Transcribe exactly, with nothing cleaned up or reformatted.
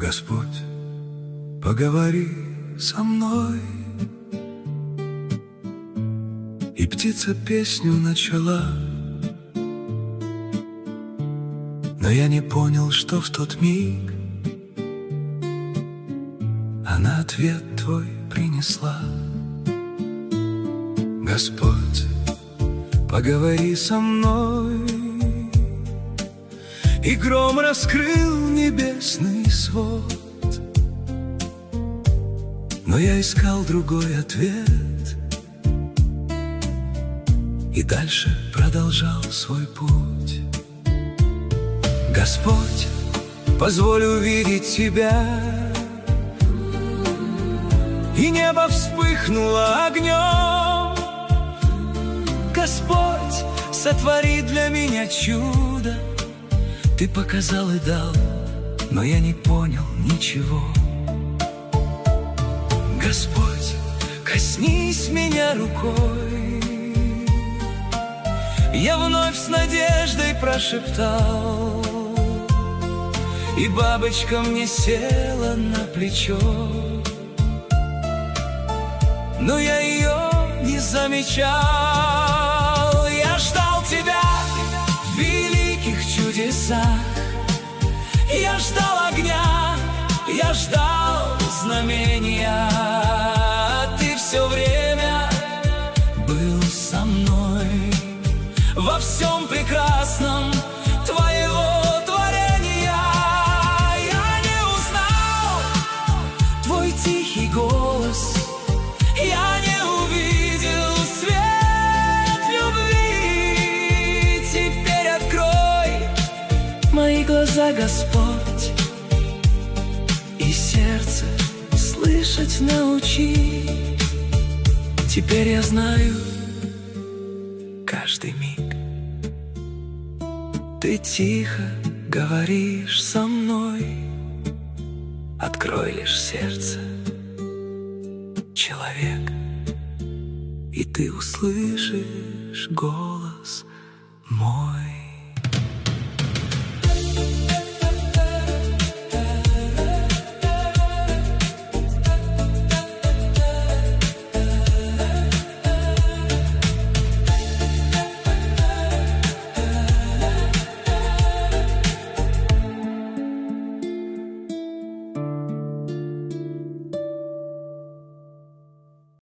Господь, поговори со мной. И птица песню начала, но я не понял, что в тот миг она ответ твой принесла. Господь, поговори со мной. И гром раскрыл небесный свод, но я искал другой ответ и дальше продолжал свой путь. Господь, позволь увидеть Тебя. И небо вспыхнуло огнем. Господь, сотвори для меня чудо. Ты показал и дал, но я не понял ничего. Господь, коснись меня рукой. Я вновь с надеждой прошептал, и бабочка мне села на плечо. Но я ее не замечал. Я ждал тебя в великих чудесах. Я ждал огня, я ждал знамения. Ты все время был со мной во всем прекрасном твоего творения. Я не узнал твой тихий голос, я не увидел свет любви. Теперь открой мои глаза, Господь, и сердце слышать научи. Теперь я знаю каждый миг. Ты тихо говоришь со мной. Открой лишь сердце, человек, и ты услышишь голос мой.